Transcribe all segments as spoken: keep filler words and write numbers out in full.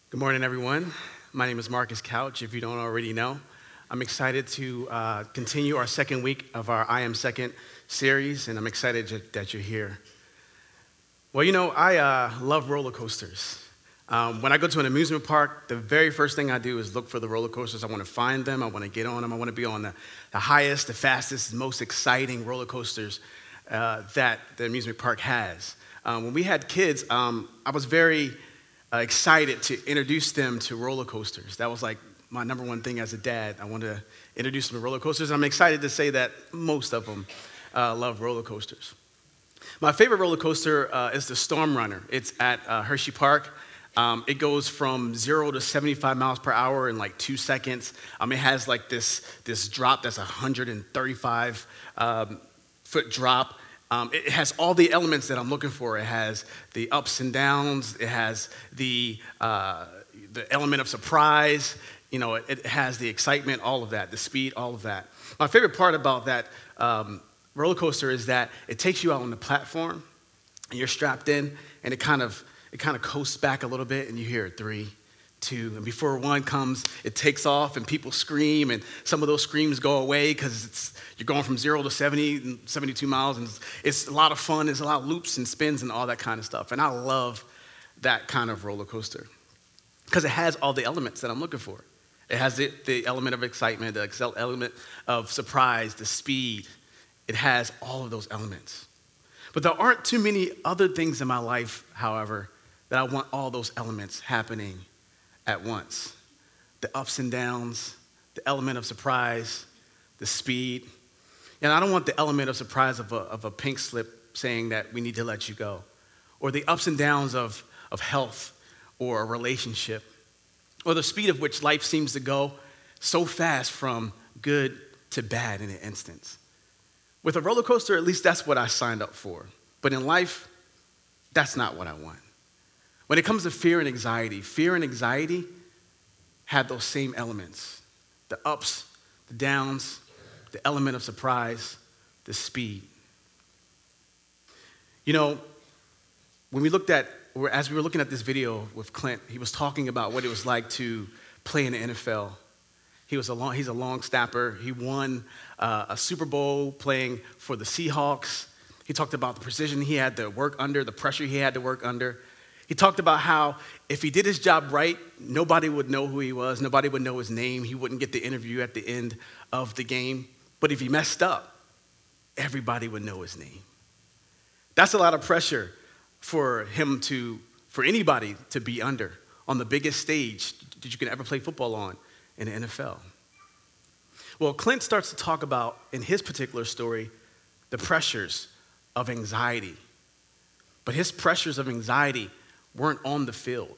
Good morning, everyone. My name is Marcus Couch, if you don't already know. I'm excited to uh, continue our second week of our I Am Second series, and I'm excited j- that you're here. Well, you know, I uh, love roller coasters. Um, when I go to an amusement park, the very first thing I do is look for the roller coasters. I want to find them, I want to get on them, I want to be on the, the highest, the fastest, most exciting roller coasters uh, that the amusement park has. Um, when we had kids, um, I was very uh, excited to introduce them to roller coasters. That was like my number one thing as a dad. I wanted to introduce them to roller coasters. I'm excited to say that most of them uh, love roller coasters. My favorite roller coaster uh, is the Storm Runner. It's at uh, Hershey Park. Um, it goes from zero to seventy-five miles per hour in like two seconds. Um, it has like this, this drop that's a one hundred thirty-five um, foot drop. Um, it has all the elements that I'm looking for. It has the ups and downs. It has the, uh, the element of surprise. You know, it, it has the excitement, all of that, the speed, all of that. My favorite part about that um, roller coaster is that it takes you out on the platform, and you're strapped in, and it kind of it kind of coasts back a little bit, and you hear three, two, and before one comes, it takes off, and people scream, and some of those screams go away because it's you're going from zero to seventy and seventy-two miles, and it's, it's a lot of fun. There's a lot of loops and spins and all that kind of stuff, and I love that kind of roller coaster because it has all the elements that I'm looking for. It has the, the element of excitement, the excel- element of surprise, the speed. It has all of those elements. But there aren't too many other things in my life, however, that I want all those elements happening at once. The ups and downs, the element of surprise, the speed. And I don't want the element of surprise of a, of a pink slip saying that we need to let you go, or the ups and downs of, of health or a relationship, or the speed of which life seems to go so fast from good to bad in an instant. With a roller coaster, at least that's what I signed up for. But in life, that's not what I want. When it comes to fear and anxiety, fear and anxiety have those same elements. The ups, the downs, the element of surprise, the speed. You know, when we looked at, as we were looking at this video with Clint, he was talking about what it was like to play in the N F L. He was a long, he's a long snapper. He won uh, a Super Bowl playing for the Seahawks. He talked about the precision he had to work under, the pressure he had to work under. He talked about how if he did his job right, nobody would know who he was. Nobody would know his name. He wouldn't get the interview at the end of the game. But if he messed up, everybody would know his name. That's a lot of pressure for him to, for anybody to be under on the biggest stage that you can ever play football on in the N F L. Well, Clint starts to talk about, in his particular story, the pressures of anxiety. But his pressures of anxiety weren't on the field.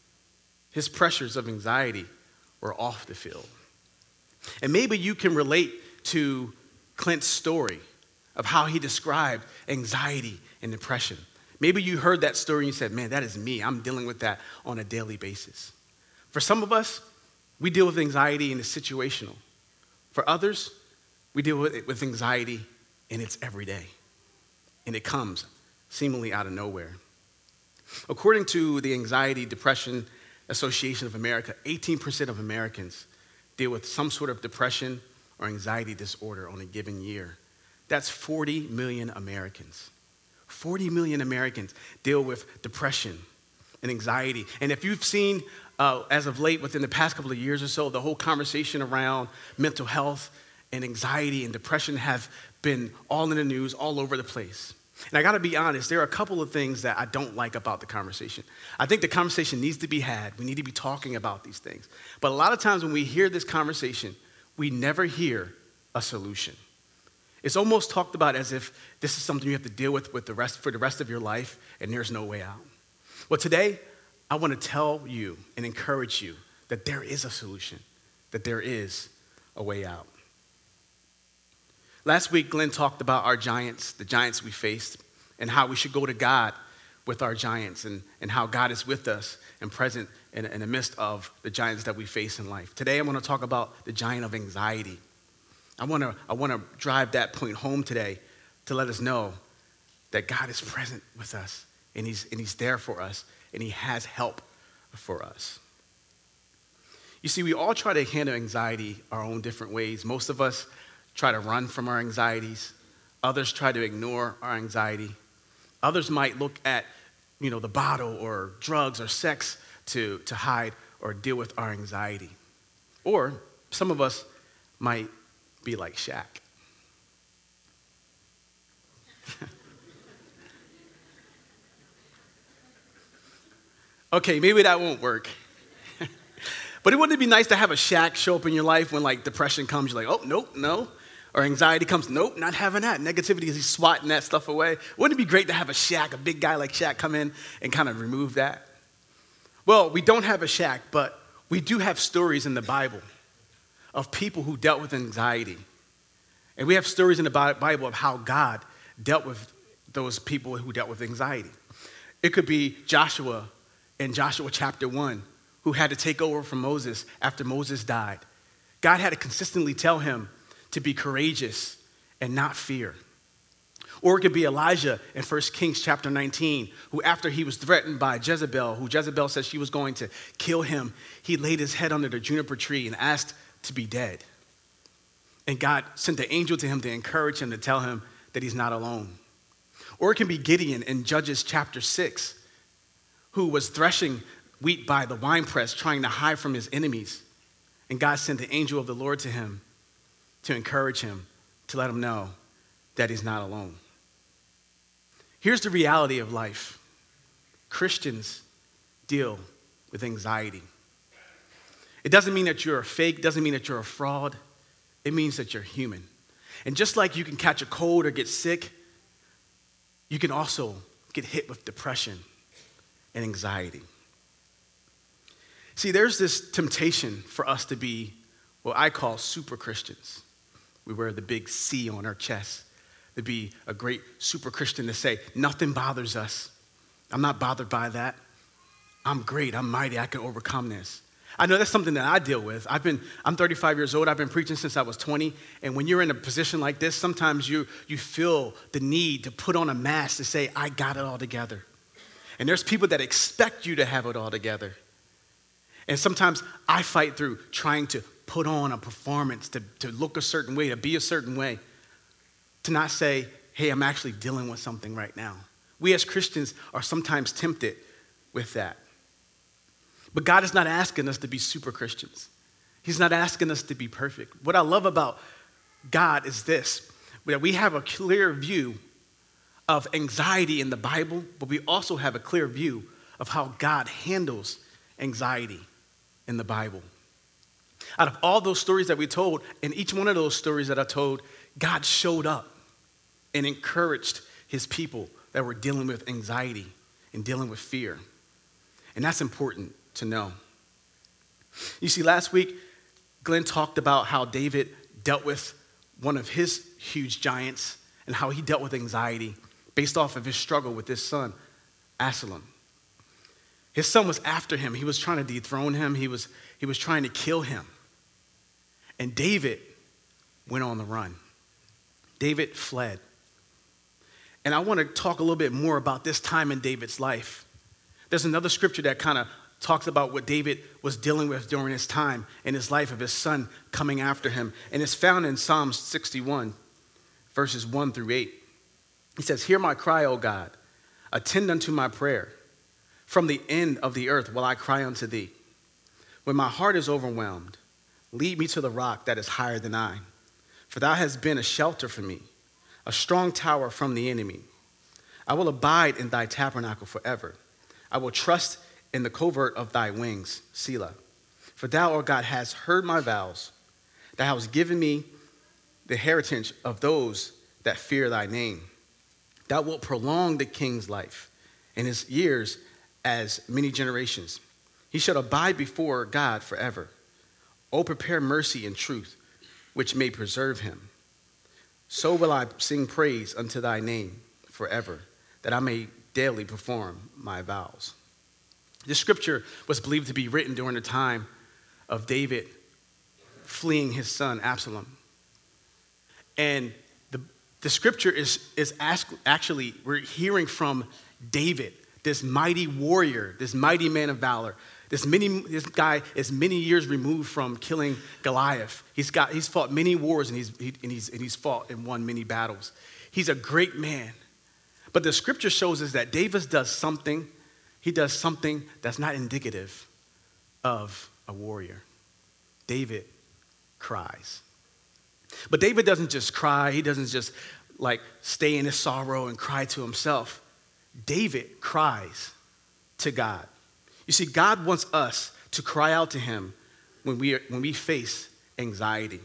His pressures of anxiety were off the field. And maybe you can relate to Clint's story of how he described anxiety and depression. Maybe you heard that story and you said, man, that is me. I'm dealing with that on a daily basis. For some of us, we deal with anxiety and it's situational. For others, we deal with it with anxiety and it's every day. And it comes seemingly out of nowhere. According to the Anxiety Depression Association of America, eighteen percent of Americans deal with some sort of depression or anxiety disorder on a given year. That's forty million Americans. forty million Americans deal with depression and anxiety. And if you've seen, uh, as of late, within the past couple of years or so, the whole conversation around mental health and anxiety and depression have been all in the news, all over the place. And I gotta be honest, there are a couple of things that I don't like about the conversation. I think the conversation needs to be had. We need to be talking about these things. But a lot of times when we hear this conversation, we never hear a solution. It's almost talked about as if this is something you have to deal with, with the rest, for the rest of your life, and there's no way out. Well, today, I want to tell you and encourage you that there is a solution, that there is a way out. Last week, Glenn talked about our giants, the giants we faced, and how we should go to God with our giants, and, and how God is with us and present in, in the midst of the giants that we face in life. Today, I'm going to talk about the giant of anxiety. I want to I want to drive that point home today to let us know that God is present with us, and he's, and he's there for us, and he has help for us. You see, we all try to handle anxiety our own different ways. Most of us try to run from our anxieties. Others try to ignore our anxiety. Others might look at, you know, the bottle or drugs or sex to, to hide or deal with our anxiety. Or some of us might be like Shaq. Okay, maybe that won't work. But it wouldn't it be nice to have a Shaq show up in your life when like depression comes, you're like, oh, nope, no. Or anxiety comes, nope, not having that. Negativity is he's swatting that stuff away. Wouldn't it be great to have a Shaq, a big guy like Shaq come in and kind of remove that? Well, we don't have a Shaq, but we do have stories in the Bible of people who dealt with anxiety. And we have stories in the Bible of how God dealt with those people who dealt with anxiety. It could be Joshua in Joshua chapter one, who had to take over from Moses after Moses died. God had to consistently tell him to be courageous and not fear. Or it could be Elijah in First Kings chapter nineteen, who after he was threatened by Jezebel, who Jezebel said she was going to kill him, he laid his head under the juniper tree and asked to be dead. And God sent the angel to him to encourage him, to tell him that he's not alone. Or it can be Gideon in Judges chapter six, who was threshing wheat by the winepress, trying to hide from his enemies. And God sent the angel of the Lord to him to encourage him, to let him know that he's not alone. Here's the reality of life. Christians deal with anxiety. It doesn't mean that you're a fake, doesn't mean that you're a fraud. It means that you're human. And just like you can catch a cold or get sick, you can also get hit with depression and anxiety. See, there's this temptation for us to be what I call super Christians. We wear the big C on our chest, to be a great super Christian, to say, nothing bothers us. I'm not bothered by that. I'm great, I'm mighty, I can overcome this. I know that's something that I deal with. I've been, I'm thirty-five years old, I've been preaching since I was twenty, and when you're in a position like this, sometimes you, you feel the need to put on a mask to say, I got it all together. And there's people that expect you to have it all together. And sometimes I fight through trying to put on a performance, to, to look a certain way, to be a certain way, to not say, hey, I'm actually dealing with something right now. We as Christians are sometimes tempted with that. But God is not asking us to be super Christians. He's not asking us to be perfect. What I love about God is this, that we have a clear view of anxiety in the Bible, but we also have a clear view of how God handles anxiety in the Bible. Out of all those stories that we told, in each one of those stories that I told, God showed up and encouraged his people that were dealing with anxiety and dealing with fear. And that's important to know. You see, last week, Glenn talked about how David dealt with one of his huge giants and how he dealt with anxiety based off of his struggle with his son, Absalom. His son was after him. He was trying to dethrone him. He was, he was trying to kill him. And David went on the run. David fled. And I want to talk a little bit more about this time in David's life. There's another scripture that kind of talks about what David was dealing with during his time in his life of his son coming after him. And it's found in Psalm sixty-one, verses one through eight. He says, hear my cry, O God. Attend unto my prayer. From the end of the earth will I cry unto thee. When my heart is overwhelmed, lead me to the rock that is higher than I. For thou hast been a shelter for me, a strong tower from the enemy. I will abide in thy tabernacle forever. I will trust in the covert of thy wings, Selah. For thou, O God, hast heard my vows. Thou hast given me the heritage of those that fear thy name. Thou wilt prolong the king's life, and his years as many generations. He shall abide before God forever. O prepare mercy and truth, which may preserve him. So will I sing praise unto thy name forever, that I may daily perform my vows. This scripture was believed to be written during the time of David fleeing his son Absalom. And the, the scripture is, is ask, actually, we're hearing from David, this mighty warrior, this mighty man of valor. This many, this guy is many years removed from killing Goliath. He's got, he's fought many wars and he's, he, and he's, and he's fought and won many battles. He's a great man. But the scripture shows us that David does something, he does something that's not indicative of a warrior. David cries. But David doesn't just cry. He doesn't just like stay in his sorrow and cry to himself. David cries to God. You see, God wants us to cry out to him when we, are, when we face anxiety.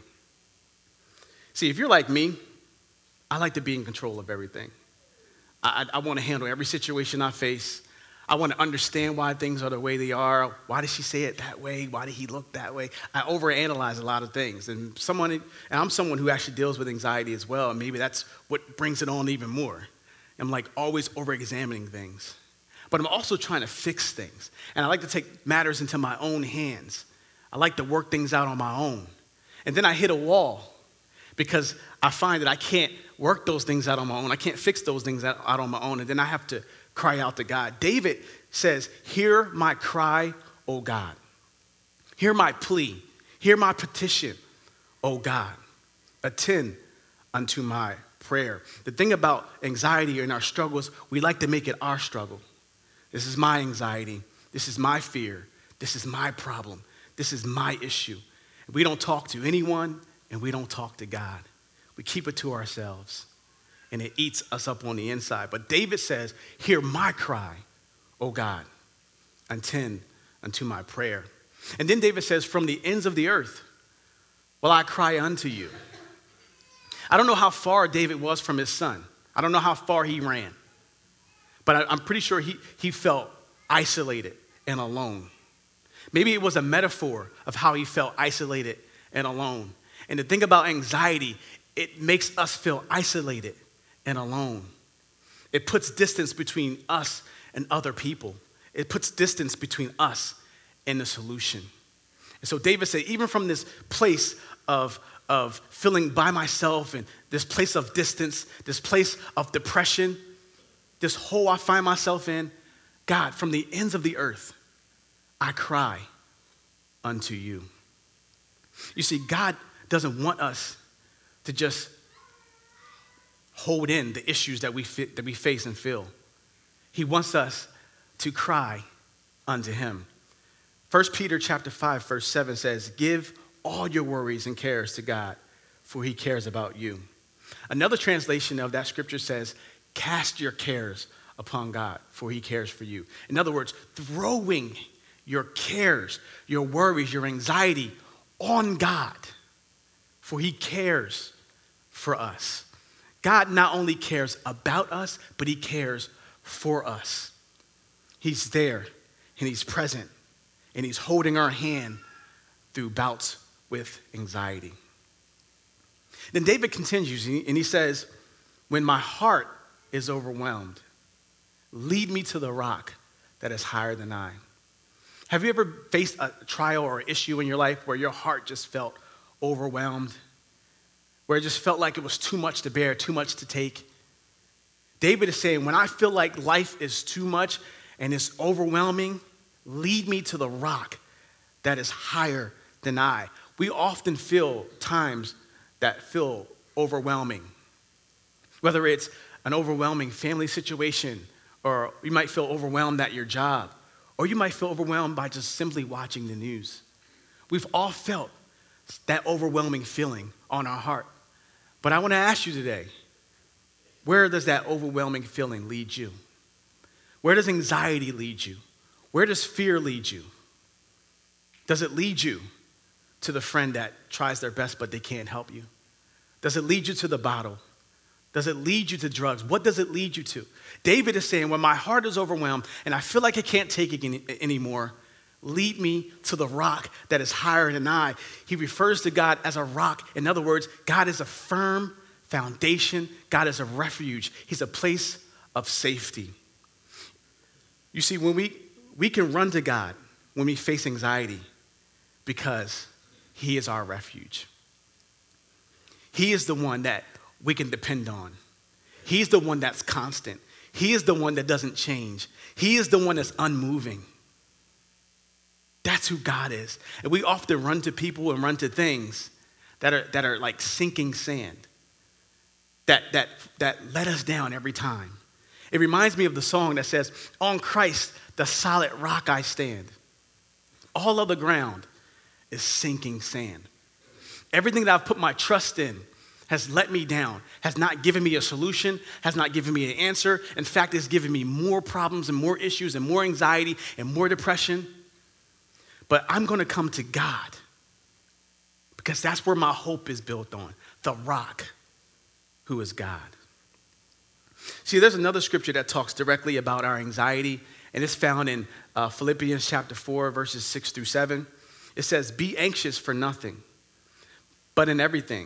See, if you're like me, I like to be in control of everything. I, I, I want to handle every situation I face. I want to understand why things are the way they are. Why did she say it that way? Why did he look that way? I overanalyze a lot of things. And someone, and I'm someone who actually deals with anxiety as well. And maybe that's what brings it on even more. I'm like always over-examining things. But I'm also trying to fix things. And I like to take matters into my own hands. I like to work things out on my own. And then I hit a wall because I find that I can't work those things out on my own. I can't fix those things out on my own. And then I have to cry out to God. David says, hear my cry, O God. Hear my plea. Hear my petition, O God. Attend unto my prayer. The thing about anxiety and our struggles, we like to make it our struggle. This is my anxiety. This is my fear. This is my problem. This is my issue. We don't talk to anyone and we don't talk to God. We keep it to ourselves and it eats us up on the inside. But David says, hear my cry, O God, attend unto my prayer. And then David says, from the ends of the earth will I cry unto you. I don't know how far David was from his son. I don't know how far he ran. But I, I'm pretty sure he, he felt isolated and alone. Maybe it was a metaphor of how he felt isolated and alone. And the thing about anxiety, it makes us feel isolated and alone. It puts distance between us and other people. It puts distance between us and the solution. And so David said, even from this place of, of feeling by myself and this place of distance, this place of depression, this hole I find myself in, God, from the ends of the earth, I cry unto you. You see, God doesn't want us to just hold in the issues that we fit, that we face and feel. He wants us to cry unto him. First Peter chapter five, verse seven says, give all your worries and cares to God, for he cares about you. Another translation of that scripture says, cast your cares upon God, for he cares for you. In other words, throwing your cares, your worries, your anxiety on God, for he cares for us. God not only cares about us, but he cares for us. He's there and he's present and he's holding our hand through bouts with anxiety. Then David continues and he says, when my heart is overwhelmed, lead me to the rock that is higher than I. Have you ever faced a trial or issue in your life where your heart just felt overwhelmed, where it just felt like it was too much to bear, too much to take? David is saying, when I feel like life is too much and it's overwhelming, lead me to the rock that is higher than I. We often feel times that feel overwhelming, whether it's an overwhelming family situation, or you might feel overwhelmed at your job, or you might feel overwhelmed by just simply watching the news. We've all felt that overwhelming feeling on our heart. But I want to ask you today, where does that overwhelming feeling lead you? Where does anxiety lead you? Where does fear lead you? Does it lead you to the friend that tries their best but they can't help you? Does it lead you to the bottle? Does it lead you to drugs? What does it lead you to? David is saying, when my heart is overwhelmed and I feel like I can't take it any, anymore, lead me to the rock that is higher than I. He refers to God as a rock. In other words, God is a firm foundation. God is a refuge. He's a place of safety. You see, when we, we can run to God when we face anxiety because he is our refuge. He is the one that we can depend on. He's the one that's constant. He is the one that doesn't change. He is the one that's unmoving. That's who God is. And we often run to people and run to things that are, that are like sinking sand, that, that, that let us down every time. It reminds me of the song that says, on Christ, the solid rock I stand. All of the ground is sinking sand. Everything that I've put my trust in has let me down, has not given me a solution, has not given me an answer. In fact, it's given me more problems and more issues and more anxiety and more depression. But I'm going to come to God because that's where my hope is built on, the rock who is God. See, there's another scripture that talks directly about our anxiety, and it's found in uh, Philippians chapter four, verses six through seven. It says, be anxious for nothing, but in everything,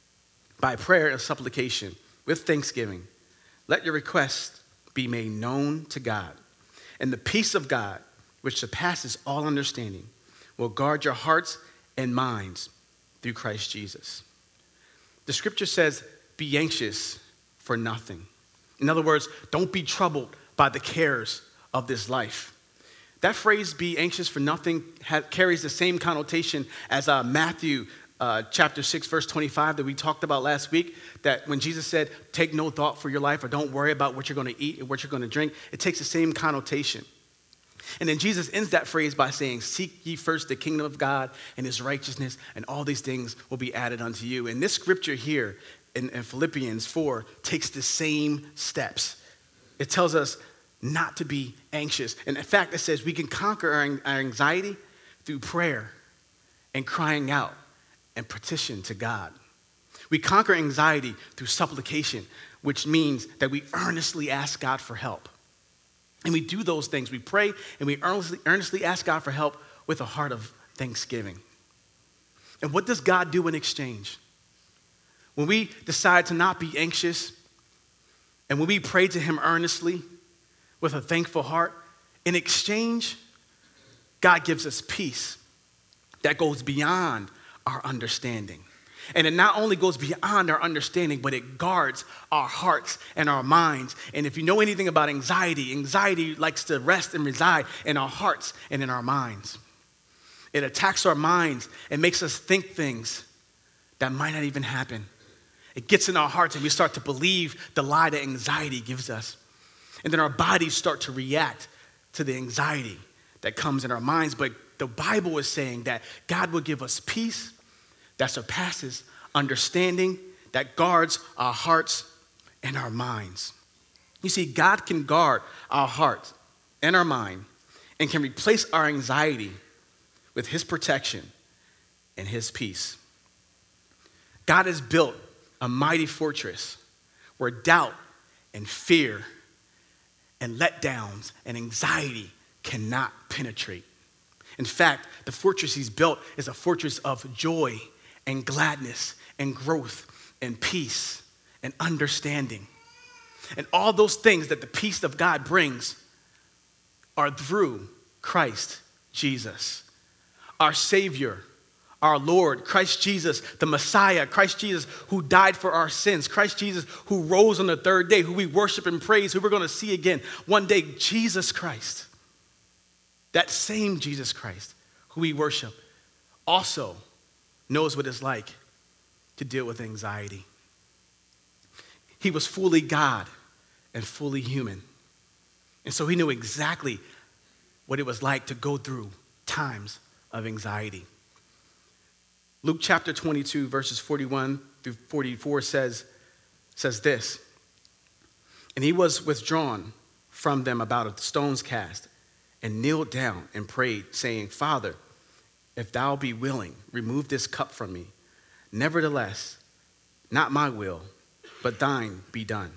by prayer and supplication, with thanksgiving, let your requests be made known to God. And the peace of God, which surpasses all understanding, will guard your hearts and minds through Christ Jesus. The scripture says, be anxious for nothing. In other words, don't be troubled by the cares of this life. That phrase, be anxious for nothing, ha- carries the same connotation as uh, Matthew uh, chapter six, verse twenty-five that we talked about last week, that when Jesus said, take no thought for your life or don't worry about what you're going to eat and what you're going to drink, it takes the same connotation. And then Jesus ends that phrase by saying, seek ye first the kingdom of God and his righteousness, and all these things will be added unto you. And this scripture here in, in Philippians four takes the same steps. It tells us not to be anxious. And in fact, it says we can conquer our, our anxiety through prayer and crying out and petition to God. We conquer anxiety through supplication, which means that we earnestly ask God for help. And we do those things. We pray and we earnestly, earnestly ask God for help with a heart of thanksgiving. And what does God do in exchange? When we decide to not be anxious and when we pray to him earnestly with a thankful heart, in exchange, God gives us peace that goes beyond our understanding. And it not only goes beyond our understanding, but it guards our hearts and our minds. And if you know anything about anxiety, anxiety likes to rest and reside in our hearts and in our minds. It attacks our minds and makes us think things that might not even happen. It gets in our hearts and we start to believe the lie that anxiety gives us. And then our bodies start to react to the anxiety that comes in our minds. But the Bible is saying that God will give us peace that surpasses understanding, that guards our hearts and our minds. You see, God can guard our heart and our mind and can replace our anxiety with his protection and his peace. God has built a mighty fortress where doubt and fear and letdowns and anxiety cannot penetrate. In fact, the fortress he's built is a fortress of joy and gladness and growth and peace and understanding. And all those things that the peace of God brings are through Christ Jesus, our Savior, our Lord, Christ Jesus, the Messiah, Christ Jesus who died for our sins, Christ Jesus who rose on the third day, who we worship and praise, who we're going to see again one day, Jesus Christ. That same Jesus Christ who we worship also knows what it's like to deal with anxiety. He was fully God and fully human. And so he knew exactly what it was like to go through times of anxiety. Luke chapter twenty-two, verses forty-one through forty-four says, says this, and he was withdrawn from them about a stone's cast and kneeled down and prayed, saying, Father, if thou be willing, remove this cup from me. Nevertheless, not my will, but thine be done.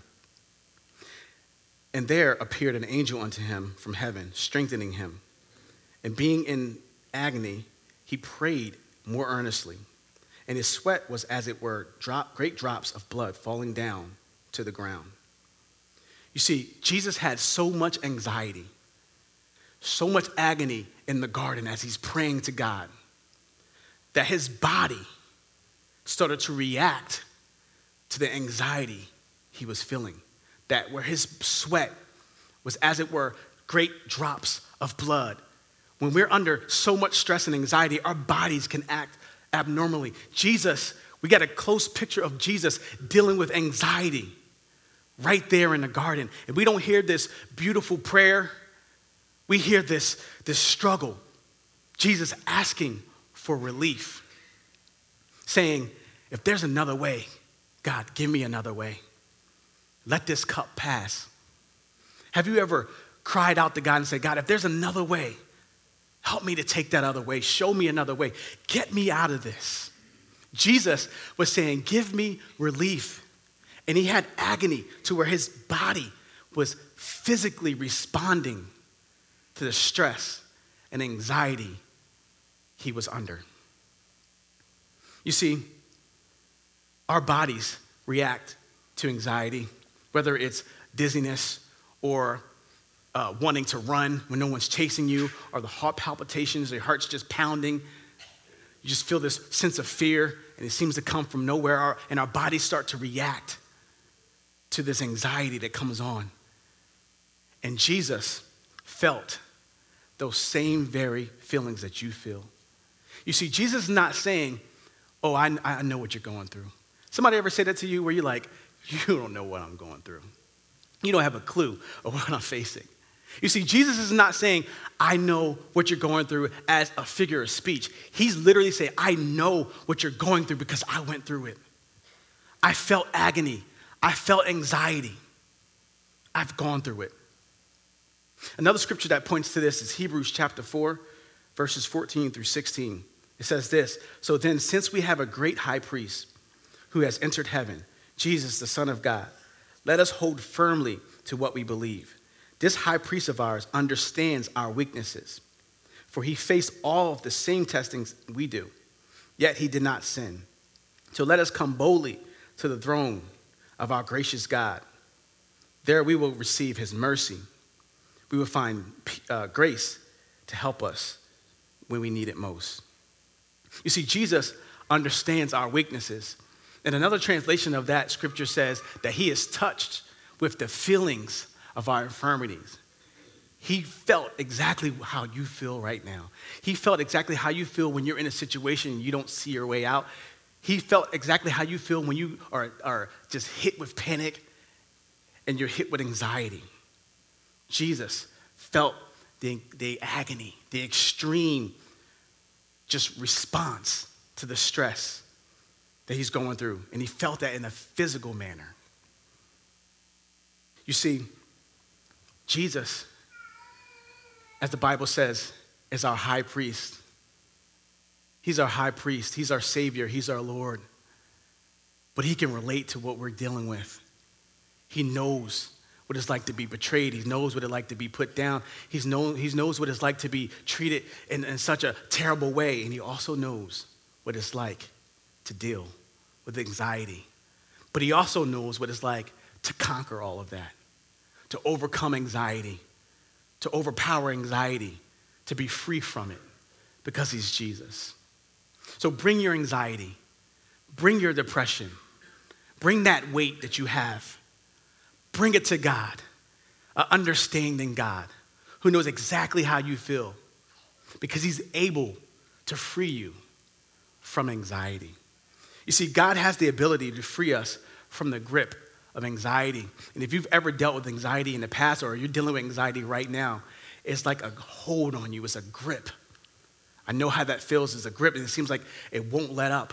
And there appeared an angel unto him from heaven, strengthening him. And being in agony, he prayed more earnestly. And his sweat was as it were drop, great drops of blood falling down to the ground. You see, Jesus had so much anxiety, so much agony in the garden as he's praying to God, that his body started to react to the anxiety he was feeling. That where his sweat was as it were great drops of blood When we're under so much stress and anxiety, our bodies can act abnormally. Jesus, we got a close picture of Jesus dealing with anxiety right there in the garden. And we don't hear this beautiful prayer. We hear this, this struggle. Jesus asking for relief, saying, if there's another way, God, give me another way. Let this cup pass. Have you ever cried out to God and said, God, if there's another way, help me to take that other way. Show me another way. Get me out of this. Jesus was saying, give me relief. And he had agony to where his body was physically responding to the stress and anxiety he was under. You see, our bodies react to anxiety, whether it's dizziness or uh, wanting to run when no one's chasing you, or the heart palpitations, your heart's just pounding. You just feel this sense of fear, and it seems to come from nowhere, our, and our bodies start to react to this anxiety that comes on. And Jesus felt those same very feelings that you feel. You see, Jesus is not saying, oh, I, I know what you're going through. Somebody ever say that to you where you're like, you don't know what I'm going through. You don't have a clue of what I'm facing. You see, Jesus is not saying, I know what you're going through as a figure of speech. He's literally saying, I know what you're going through because I went through it. I felt agony. I felt anxiety. I've gone through it. Another scripture that points to this is Hebrews chapter four, verses fourteen through sixteen. It says this, so then since we have a great high priest who has entered heaven, Jesus, the Son of God, let us hold firmly to what we believe. This high priest of ours understands our weaknesses, for he faced all of the same testings we do, yet he did not sin. So let us come boldly to the throne of our gracious God. There we will receive his mercy. We will find uh, grace to help us when we need it most. You see, Jesus understands our weaknesses. And another translation of that scripture says that he is touched with the feelings of our infirmities. He felt exactly how you feel right now. He felt exactly how you feel when you're in a situation and you don't see your way out. He felt exactly how you feel when you are, are just hit with panic and you're hit with anxiety. Jesus felt the, the agony, the extreme just response to the stress that he's going through. And he felt that in a physical manner. You see, Jesus, as the Bible says, is our high priest. He's our high priest. He's our Savior. He's our Lord. But he can relate to what we're dealing with. He knows what it's like to be betrayed. He knows what it's like to be put down. He's known, he knows what it's like to be treated in, in such a terrible way. And he also knows what it's like to deal with anxiety. But he also knows what it's like to conquer all of that, to overcome anxiety, to overpower anxiety, to be free from it because he's Jesus. So bring your anxiety, bring your depression, bring that weight that you have. Bring it to God, an understanding God who knows exactly how you feel because he's able to free you from anxiety. You see, God has the ability to free us from the grip of anxiety. And if you've ever dealt with anxiety in the past or you're dealing with anxiety right now, it's like a hold on you. It's a grip. I know how that feels as a grip, and it seems like it won't let up.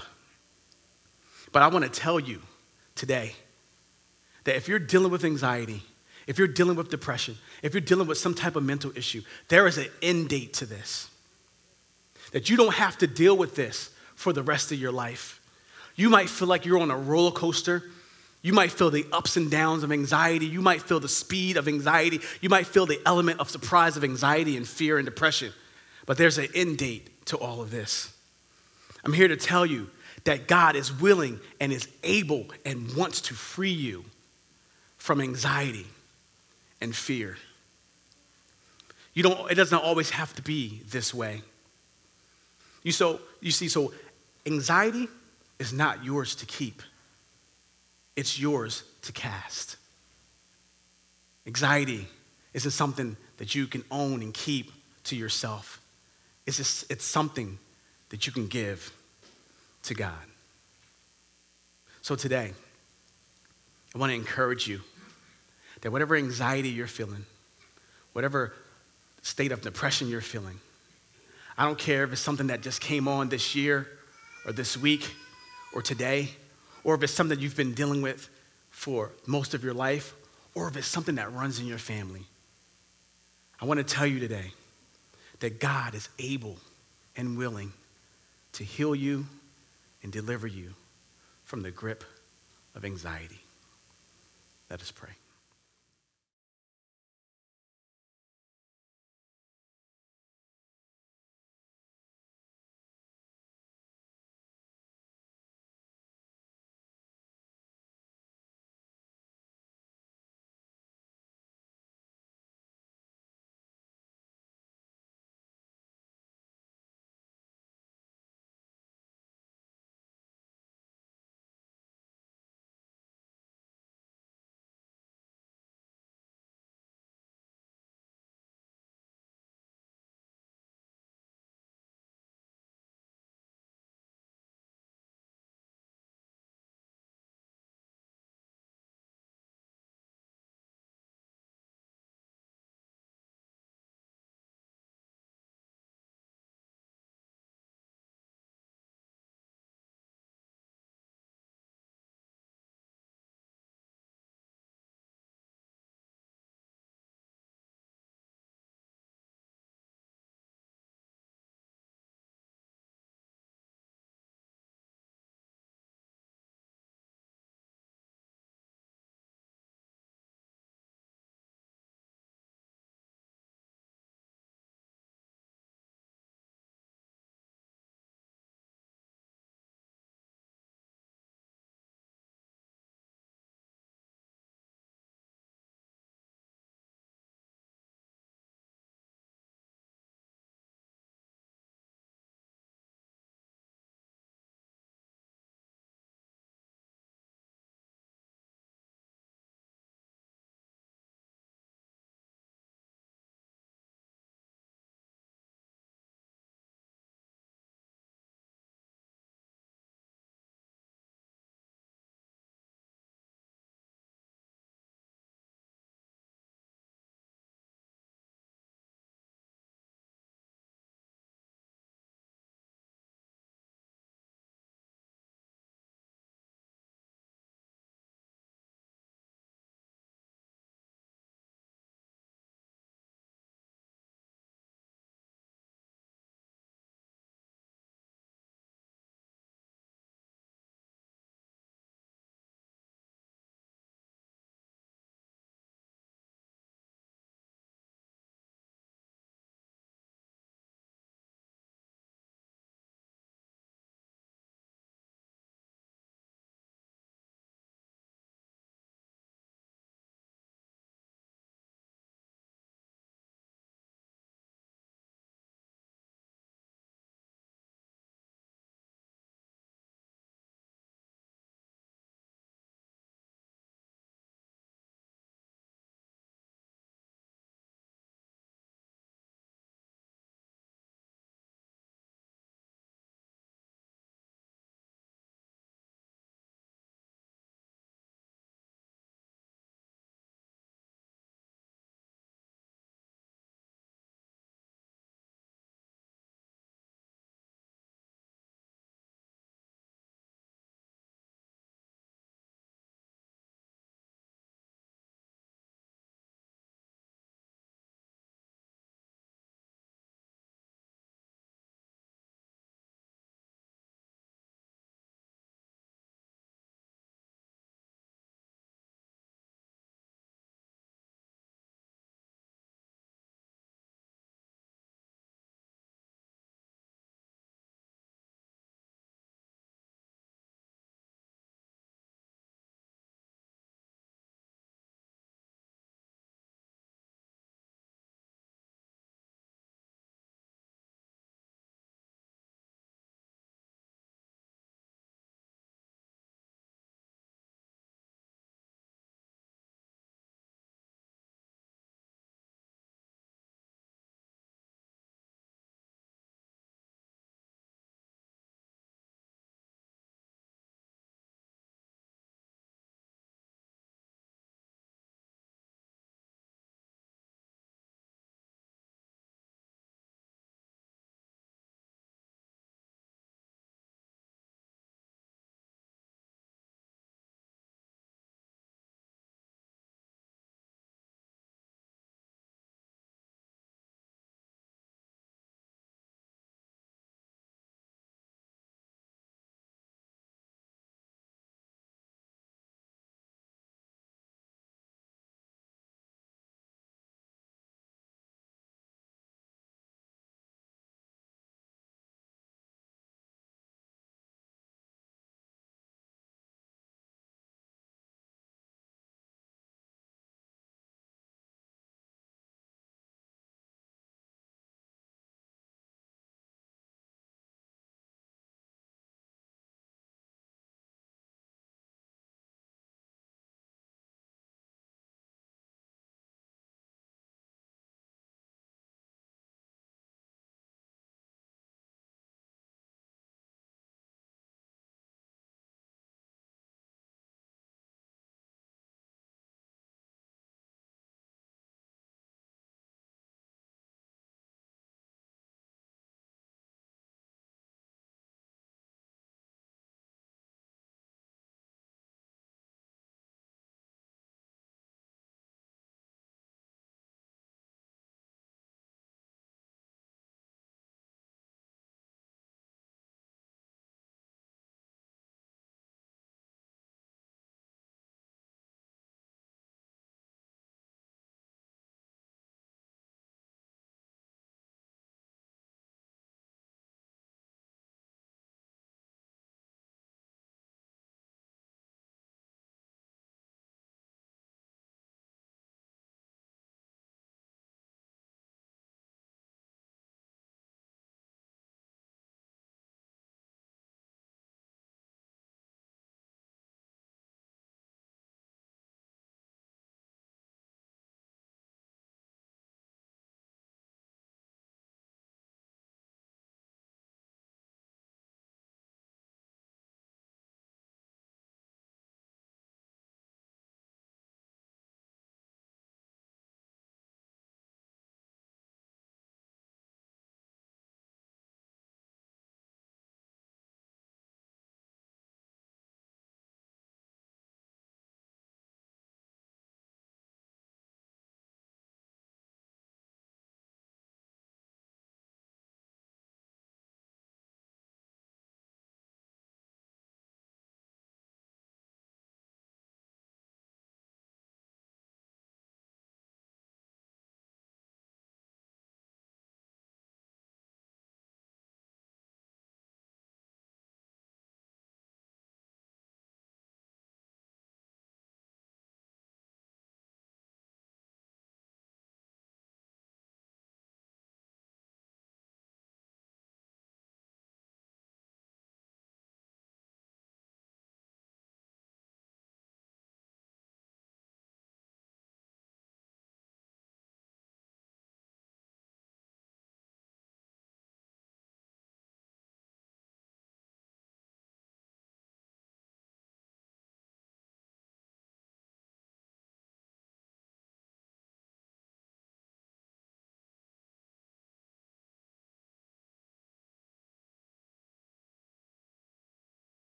But I want to tell you today that if you're dealing with anxiety, if you're dealing with depression, if you're dealing with some type of mental issue, there is an end date to this. That you don't have to deal with this for the rest of your life. You might feel like you're on a roller coaster. You might feel the ups and downs of anxiety. You might feel the speed of anxiety. You might feel the element of surprise of anxiety and fear and depression. But there's an end date to all of this. I'm here to tell you that God is willing and is able and wants to free you from anxiety and fear. You don't, it doesn't always have to be this way. You so you see, so anxiety is not yours to keep. It's yours to cast. Anxiety isn't something that you can own and keep to yourself. It's just, it's something that you can give to God. So today, I want to encourage you that whatever anxiety you're feeling, whatever state of depression you're feeling, I don't care if it's something that just came on this year or this week or today, or if it's something you've been dealing with for most of your life, or if it's something that runs in your family. I want to tell you today that God is able and willing to heal you and deliver you from the grip of anxiety. Let us pray.